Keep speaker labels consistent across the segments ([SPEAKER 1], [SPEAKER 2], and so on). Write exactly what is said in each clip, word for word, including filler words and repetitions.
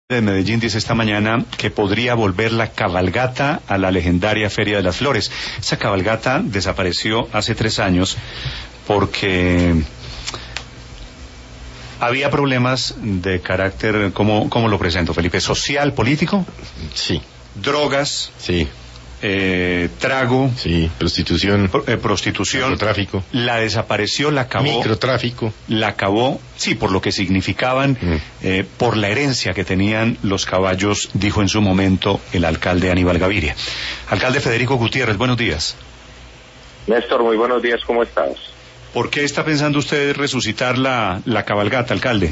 [SPEAKER 1] De Medellín dice esta mañana que podría volver la cabalgata a la legendaria Feria de las Flores. Esa cabalgata desapareció hace tres años porque había problemas de carácter, ¿cómo, cómo lo presento, Felipe? ¿Social, político?
[SPEAKER 2] Sí.
[SPEAKER 1] ¿Drogas?
[SPEAKER 2] Sí.
[SPEAKER 1] Eh, trago,
[SPEAKER 2] sí, prostitución,
[SPEAKER 1] pro, eh, prostitución,
[SPEAKER 2] narcotráfico,
[SPEAKER 1] la desaparició, la acabó,
[SPEAKER 2] microtráfico,
[SPEAKER 1] la acabó, sí, por lo que significaban, mm. eh, por la herencia que tenían los caballos, dijo en su momento el alcalde Aníbal Gaviria. Alcalde Federico Gutiérrez, buenos días.
[SPEAKER 3] Néstor, muy buenos días, ¿cómo estás?
[SPEAKER 1] ¿Por qué está pensando usted resucitar la, la cabalgata, alcalde?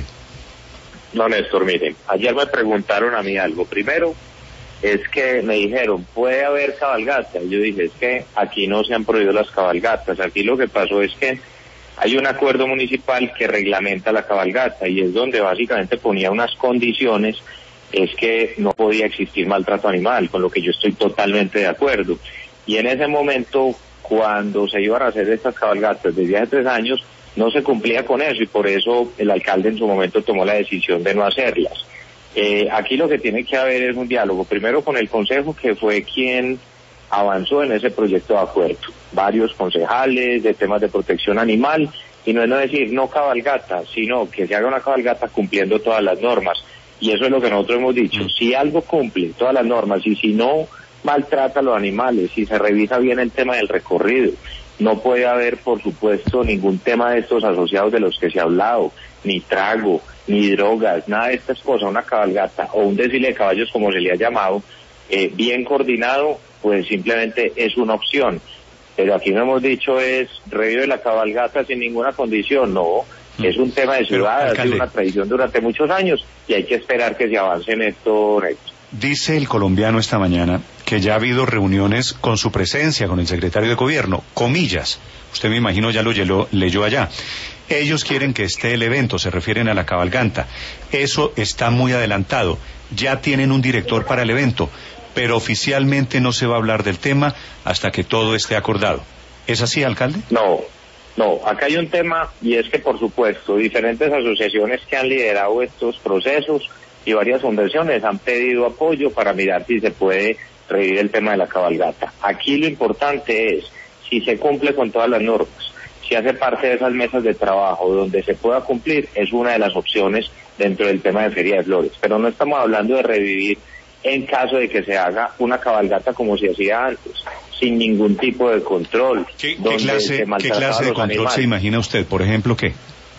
[SPEAKER 3] No, Néstor, miren, ayer me preguntaron a mí algo. Primero, es que me dijeron, puede haber cabalgata. Y yo dije, es que aquí no se han prohibido las cabalgatas. Aquí lo que pasó es que hay un acuerdo municipal que reglamenta la cabalgata y es donde básicamente ponía unas condiciones, es que no podía existir maltrato animal, con lo que yo estoy totalmente de acuerdo. Y en ese momento, cuando se iban a hacer estas cabalgatas desde hace tres años, no se cumplía con eso y por eso el alcalde en su momento tomó la decisión de no hacerlas. Eh, aquí lo que tiene que haber es un diálogo, primero con el Consejo, que fue quien avanzó en ese proyecto de acuerdo, varios concejales de temas de protección animal, y no es no decir no cabalgata, sino que se haga una cabalgata cumpliendo todas las normas, y eso es lo que nosotros hemos dicho, mm. si algo cumple todas las normas, y si no maltrata a los animales, si se revisa bien el tema del recorrido, no puede haber, por supuesto, ningún tema de estos asociados de los que se ha hablado, ni trago, ni drogas, nada de estas cosas, una cabalgata o un desfile de caballos como se le ha llamado, eh, bien coordinado, pues simplemente es una opción. Pero aquí no hemos dicho es revive la cabalgata sin ninguna condición, no, mm. es un tema de ciudad, ha sido una tradición durante muchos años y hay que esperar que se avance en esto, Néstor.
[SPEAKER 1] Dice el colombiano esta mañana que ya ha habido reuniones con su presencia, con el secretario de gobierno, comillas, usted me imagino ya lo leyó, leyó allá. Ellos quieren que esté el evento, se refieren a la cabalgata. Eso está muy adelantado. Ya tienen un director para el evento, pero oficialmente no se va a hablar del tema hasta que todo esté acordado. ¿Es así, alcalde?
[SPEAKER 3] No, no. Acá hay un tema y es que, por supuesto, diferentes asociaciones que han liderado estos procesos y varias fundaciones han pedido apoyo para mirar si se puede revivir el tema de la cabalgata. Aquí lo importante es si se cumple con todas las normas. Si hace parte de esas mesas de trabajo donde se pueda cumplir, es una de las opciones dentro del tema de Feria de Flores. Pero no estamos hablando de revivir en caso de que se haga una cabalgata como se hacía antes, sin ningún tipo de control.
[SPEAKER 1] ¿Qué, ¿qué clase, ¿qué clase de control animales. se imagina usted? Por ejemplo, ¿qué?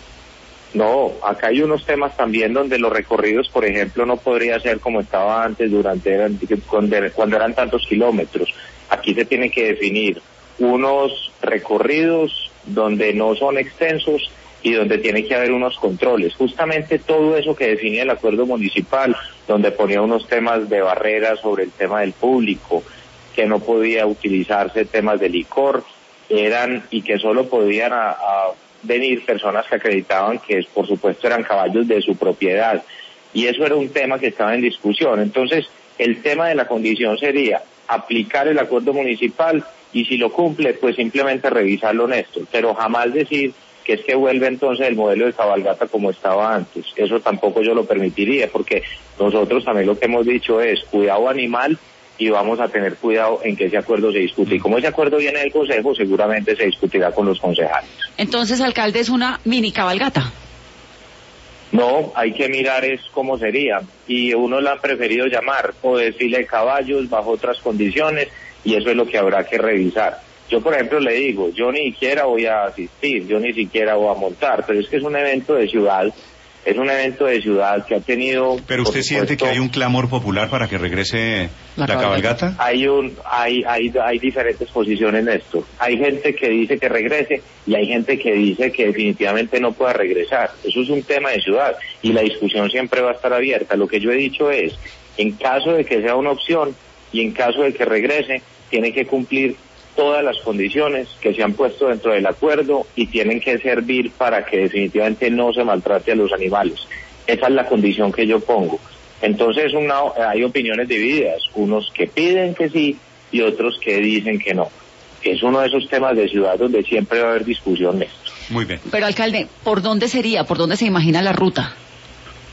[SPEAKER 3] No, acá hay unos temas también donde los recorridos, por ejemplo, no podría ser como estaba antes durante cuando eran tantos kilómetros. Aquí se tiene que definir unos recorridos donde no son extensos y donde tiene que haber unos controles. Justamente todo eso que definía el acuerdo municipal, donde ponía unos temas de barreras sobre el tema del público, que no podía utilizarse temas de licor, eran y que solo podían a, a venir personas que acreditaban que, por supuesto, eran caballos de su propiedad. Y eso era un tema que estaba en discusión. Entonces, el tema de la condición sería aplicar el acuerdo municipal y si lo cumple, pues simplemente revisarlo, honesto, pero jamás decir que es que vuelve entonces el modelo de cabalgata como estaba antes. Eso tampoco yo lo permitiría, porque nosotros también lo que hemos dicho es cuidado animal y vamos a tener cuidado en que ese acuerdo se discute. Y como ese acuerdo viene del Consejo, seguramente se discutirá con los concejales.
[SPEAKER 4] Entonces, alcalde, ¿es una mini cabalgata?
[SPEAKER 3] No, hay que mirar es cómo sería. Y uno la ha preferido llamar o desfile de caballos bajo otras condiciones, y eso es lo que habrá que revisar. Yo, por ejemplo, le digo, yo ni siquiera voy a asistir, yo ni siquiera voy a montar, pero es que es un evento de ciudad, es un evento de ciudad que ha tenido...
[SPEAKER 1] ¿Pero usted supuesto, siente que hay un clamor popular para que regrese la, la cabalgata?
[SPEAKER 3] Hay un, hay, hay, hay diferentes posiciones en esto. Hay gente que dice que regrese y hay gente que dice que definitivamente no pueda regresar. Eso es un tema de ciudad y la discusión siempre va a estar abierta. Lo que yo he dicho es, en caso de que sea una opción y en caso de que regrese, tiene que cumplir todas las condiciones que se han puesto dentro del acuerdo y tienen que servir para que definitivamente no se maltrate a los animales. Esa es la condición que yo pongo. Entonces una, hay opiniones divididas, unos que piden que sí y otros que dicen que no. Es uno de esos temas de ciudad donde siempre va a haber discusión.
[SPEAKER 1] Muy bien.
[SPEAKER 4] Pero, alcalde, ¿por dónde sería? ¿Por dónde se imagina la ruta?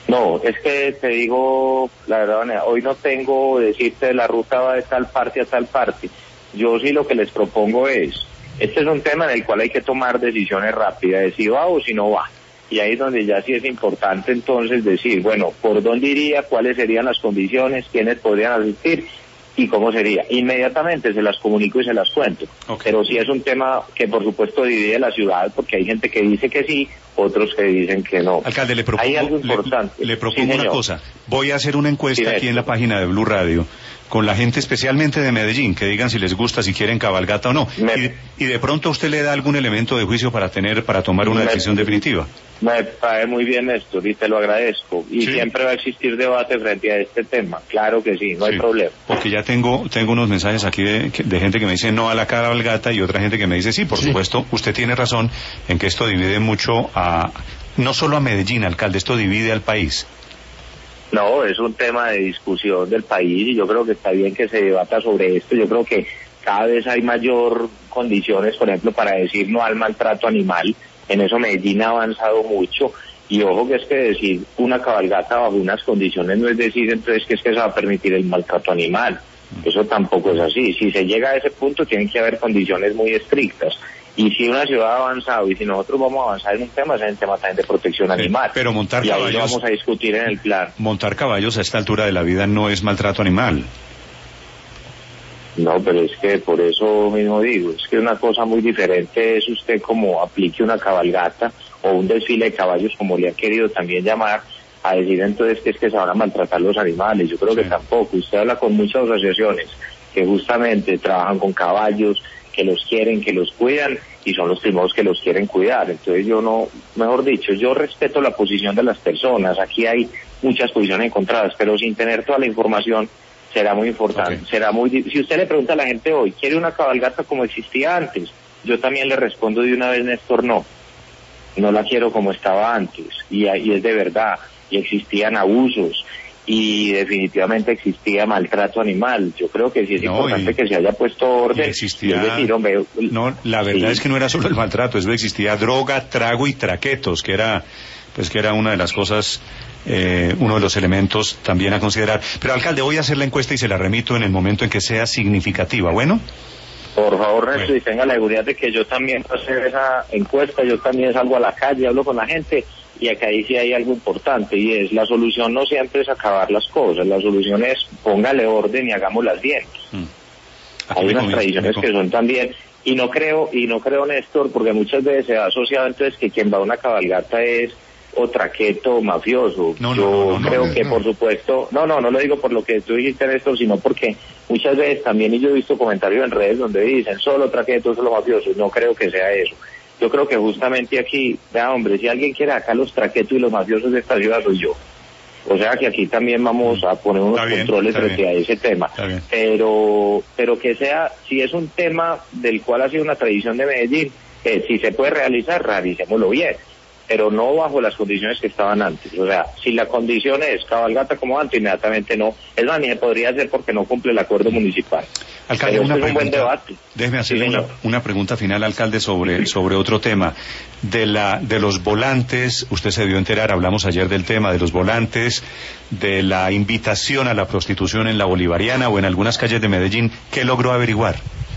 [SPEAKER 3] No, es que te digo, la verdad, hoy no tengo decirte la ruta va de tal parte a tal parte. Yo sí lo que les propongo es, este es un tema en el cual hay que tomar decisiones rápidas, de si va o si no va. Y ahí es donde ya sí es importante entonces decir, bueno, ¿por dónde iría? ¿Cuáles serían las condiciones? ¿Quiénes podrían asistir? ¿Y cómo sería? Inmediatamente se las comunico y se las cuento. Okay. Pero sí es un tema que por supuesto divide la ciudad, porque hay gente que dice que sí, otros que dicen que no.
[SPEAKER 1] Alcalde, le propongo,
[SPEAKER 3] hay algo importante.
[SPEAKER 1] Le, le propongo sí, una cosa. Voy a hacer una encuesta
[SPEAKER 3] sí,
[SPEAKER 1] aquí en la página de Blue Radio con la gente especialmente de Medellín, que digan si les gusta, si quieren cabalgata o no. Me... Y, y de pronto usted le da algún elemento de juicio para tener, para tomar una me... decisión definitiva.
[SPEAKER 3] Me parece muy bien, Néstor, y te lo agradezco. Y sí. Siempre va a existir debate frente a este tema. Claro que sí, no sí. hay problema.
[SPEAKER 1] Porque ya tengo tengo unos mensajes aquí de, de gente que me dice no a la cabalgata y otra gente que me dice sí, por sí. supuesto, usted tiene razón en que esto divide mucho a, no solo a Medellín, alcalde, esto divide al país.
[SPEAKER 3] No, es un tema de discusión del país y yo creo que está bien que se debata sobre esto. Yo creo que cada vez hay mayor condiciones, por ejemplo, para decir no al maltrato animal. En eso Medellín ha avanzado mucho y ojo que es que decir una cabalgata bajo unas condiciones no es decir entonces que es que se va a permitir el maltrato animal. Eso tampoco es así. Si se llega a ese punto tienen que haber condiciones muy estrictas. Y si una ciudad ha avanzado y si nosotros vamos a avanzar en un tema, es en el tema también de protección animal.
[SPEAKER 1] Pero montar
[SPEAKER 3] y
[SPEAKER 1] caballos...
[SPEAKER 3] ahí lo vamos a discutir en el plan.
[SPEAKER 1] Montar caballos a esta altura de la vida no es maltrato animal.
[SPEAKER 3] No, pero es que por eso mismo digo, es que una cosa muy diferente es usted como aplique una cabalgata o un desfile de caballos, como le ha querido también llamar, a decir entonces que es que se van a maltratar los animales. Yo creo sí. que tampoco. Usted habla con muchas asociaciones que justamente trabajan con caballos, que los quieren, que los cuidan y son los primeros que los quieren cuidar. Entonces yo no, mejor dicho, yo respeto la posición de las personas. Aquí hay muchas posiciones encontradas, pero sin tener toda la información será muy importante. Okay. Será muy. Si usted le pregunta a la gente hoy, ¿quiere una cabalgata como existía antes? Yo también le respondo de una vez, Néstor, no. No la quiero como estaba antes. Y, y es de verdad. Y existían abusos. Y definitivamente existía maltrato animal. Yo creo que sí es no, importante y, que se haya puesto orden.
[SPEAKER 1] Existía,
[SPEAKER 3] es decir, hombre,
[SPEAKER 1] no, la verdad sí. es que no era solo el maltrato, eso existía droga, trago y traquetos, que era, pues que era una de las cosas, eh, uno de los elementos también a considerar. Pero alcalde, voy a hacer la encuesta y se la remito en el momento en que sea significativa. ¿Bueno?
[SPEAKER 3] Por favor, Néstor, bueno. y tenga la seguridad de que yo también voy a hacer esa encuesta, yo también salgo a la calle, hablo con la gente. Y acá ahí sí hay algo importante y es la solución no siempre es acabar las cosas, la solución es póngale orden y hagámoslas bien. Mm. Hay unas tradiciones que son también, y no creo, y no creo Néstor, porque muchas veces se ha asociado entonces que quien va a una cabalgata es o traqueto o mafioso.
[SPEAKER 1] No,
[SPEAKER 3] Yo
[SPEAKER 1] no, no,
[SPEAKER 3] creo
[SPEAKER 1] no,
[SPEAKER 3] que
[SPEAKER 1] no.
[SPEAKER 3] por supuesto, no, no, no lo digo por lo que tú dijiste Néstor, sino porque muchas veces también y yo he visto comentarios en redes donde dicen solo traqueto, solo mafioso. No creo que sea eso. Yo creo que justamente aquí, vea hombre, si alguien quiere acá los traquetos y los mafiosos de esta ciudad soy yo. O sea que aquí también vamos a poner unos bien, controles frente bien. a ese tema. Pero pero que sea, si es un tema del cual ha sido una tradición de Medellín, eh, si se puede realizar, realicémoslo bien. Pero no bajo las condiciones que estaban antes. O sea, si la condición es cabalgata como antes, inmediatamente no. Es más, ni podría ser porque no cumple el acuerdo municipal.
[SPEAKER 1] Alcalde,
[SPEAKER 3] Pero
[SPEAKER 1] una
[SPEAKER 3] este
[SPEAKER 1] pregunta.
[SPEAKER 3] Es un buen debate.
[SPEAKER 1] Déjeme hacerle sí, una, una pregunta final, alcalde, sobre, sobre otro tema. De la, de los volantes, usted se debió enterar, hablamos ayer del tema de los volantes, de la invitación a la prostitución en la Bolivariana o en algunas calles de Medellín. ¿Qué logró averiguar?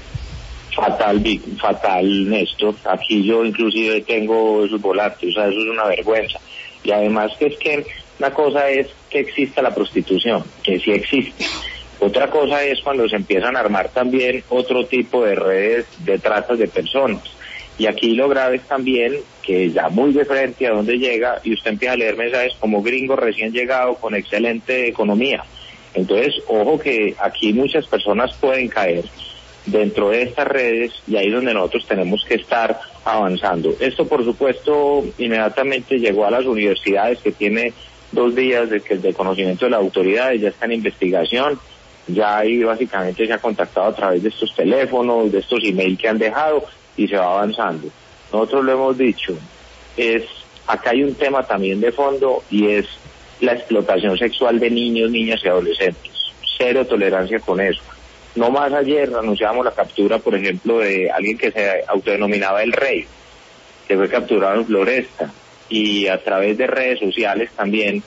[SPEAKER 3] Fatal, fatal, Néstor. Aquí yo inclusive tengo esos volantes, o sea, eso es una vergüenza. Y además que es que una cosa es que exista la prostitución, que sí existe. Otra cosa es cuando se empiezan a armar también otro tipo de redes de tratas de personas. Y aquí lo grave es también que ya muy de frente a donde llega y usted empieza a leer mensajes como gringo recién llegado con excelente economía. Entonces, ojo que aquí muchas personas pueden caer dentro de estas redes y ahí es donde nosotros tenemos que estar avanzando. Esto, por supuesto, inmediatamente llegó a las universidades, que tiene dos días de, que, de conocimiento de las autoridades, ya está en investigación, ya ahí básicamente se ha contactado a través de estos teléfonos, de estos emails que han dejado y se va avanzando. Nosotros lo hemos dicho, es acá hay un tema también de fondo y es la explotación sexual de niños, niñas y adolescentes. Cero tolerancia con eso. No más ayer anunciamos la captura, por ejemplo, de alguien que se autodenominaba El Rey, que fue capturado en Floresta, y a través de redes sociales también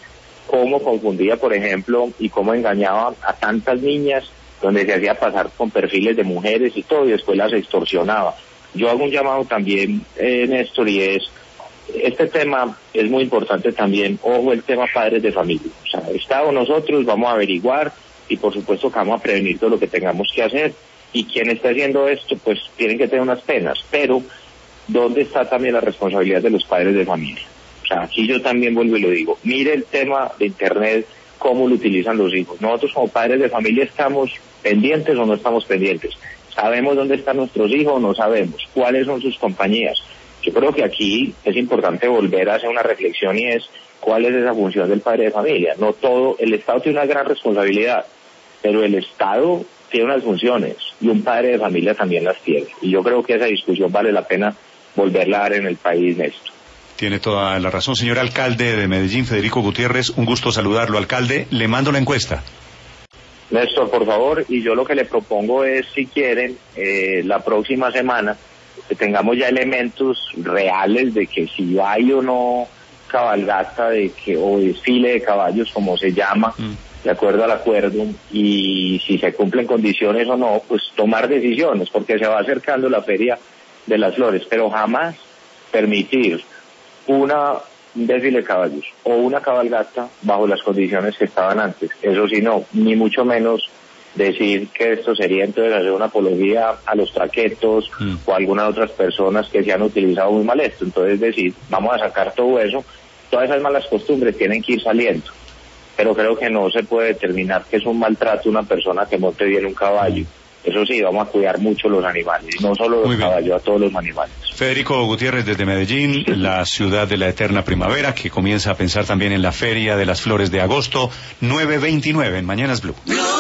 [SPEAKER 3] cómo confundía, por ejemplo, y cómo engañaba a tantas niñas, donde se hacía pasar con perfiles de mujeres y todo, y después las extorsionaba. Yo hago un llamado también, eh, Néstor, y es, este tema es muy importante también, ojo, el tema padres de familia. O sea, Estado, nosotros vamos a averiguar, y por supuesto que vamos a prevenir todo lo que tengamos que hacer, y quien está haciendo esto, pues tienen que tener unas penas, pero ¿dónde está también la responsabilidad de los padres de familia? O sea, aquí yo también vuelvo y lo digo, mire el tema de Internet, cómo lo utilizan los hijos. Nosotros como padres de familia estamos pendientes o no estamos pendientes. ¿Sabemos dónde están nuestros hijos o no sabemos? ¿Cuáles son sus compañías? Yo creo que aquí es importante volver a hacer una reflexión y es cuál es esa función del padre de familia. No todo, el Estado tiene una gran responsabilidad, pero el Estado tiene unas funciones y un padre de familia también las tiene. Y yo creo que esa discusión vale la pena volverla a dar en el país, Néstor.
[SPEAKER 1] Tiene toda la razón, señor alcalde de Medellín, Federico Gutiérrez, un gusto saludarlo, alcalde. Le mando la encuesta.
[SPEAKER 3] Néstor, por favor, y yo lo que le propongo es, si quieren, eh, la próxima semana, que tengamos ya elementos reales de que si hay o no cabalgata de que o desfile de caballos, como se llama, mm. de acuerdo al acuerdo, y si se cumplen condiciones o no, pues tomar decisiones, porque se va acercando la Feria de las Flores, pero jamás permitir una un desfile de caballos o una cabalgata bajo las condiciones que estaban antes. Eso sí, no, ni mucho menos decir que esto sería entonces hacer una apología a los traquetos mm. o a algunas otras personas que se han utilizado muy mal esto. Entonces decir, vamos a sacar todo eso, todas esas malas costumbres tienen que ir saliendo, pero creo que no se puede determinar que es un maltrato una persona que monte bien un caballo. Eso sí, vamos a cuidar mucho los animales, no solo los caballos, a todos los animales.
[SPEAKER 1] Federico Gutiérrez desde Medellín, la ciudad de la eterna primavera, que comienza a pensar también en la Feria de las Flores de agosto, nueve veintinueve en Mañanas Blue.